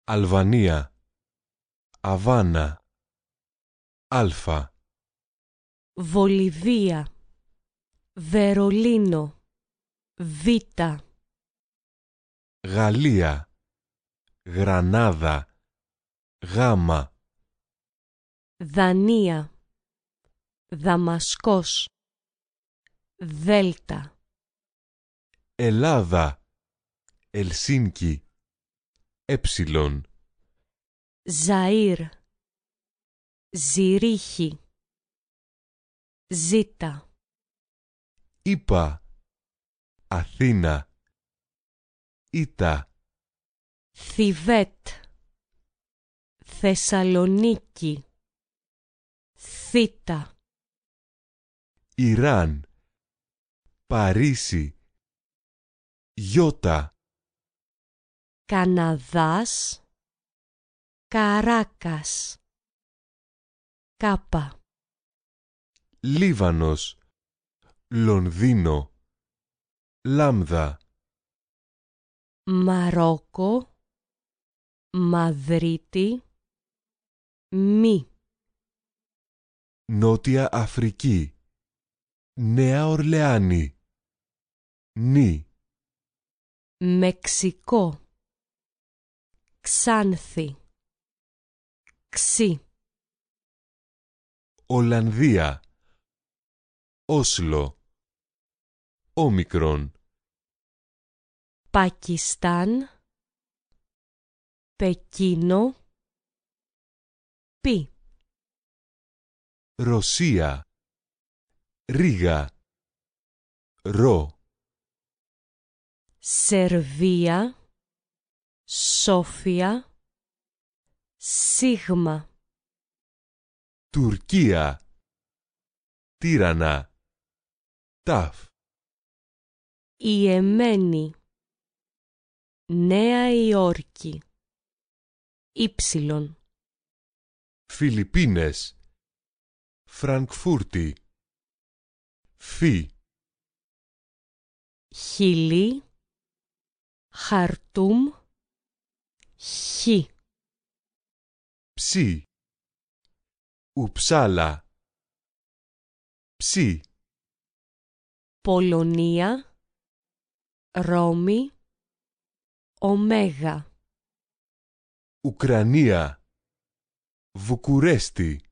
Αλβανία, Αβάνα, Άλφα. Βολιβία, Βερολίνο, Β. Γαλλία, Γρανάδα, Γάμα. Δανία, Δαμασκός, Δέλτα. Ελλάδα, Ελσίνκι, Έψιλον. Ζαΐρ, Ζηρίχη, Ζήτα. Είπα, Αθήνα, Ήτα. Θιβέτ, Θεσσαλονίκη, Θήτα. Ιράν, Παρίσι, Γιώτα. Καναδάς, Καράκας, Κάπα. Λίβανος, Λονδίνο, Λάμδα. Μαρόκο, Μαδρίτη, Μη. Νότια Αφρική, Νέα Ορλεάνη, Νη. Μεξικό, Ξάνθη, Ξή. Ολλανδία, Όσλο, Όμικρον. Πακιστάν, Πεκίνο, Π. Ρωσία, Ρήγα, Ρο. Σερβία, Σόφια, Σίγμα. Τουρκία, Τύρανα, Ταφ. Ιεμένη, Νέα Υόρκη, Ήψιλον. Φιλιππίνες, Φραγκφούρτη, Φι. Χιλή, Χαρτούμ, Χ. Ψι. Ουψάλα, Ψι. Πολωνία, Ρώμη, Ωμέγα. Ουκρανία, Βουκουρέστι.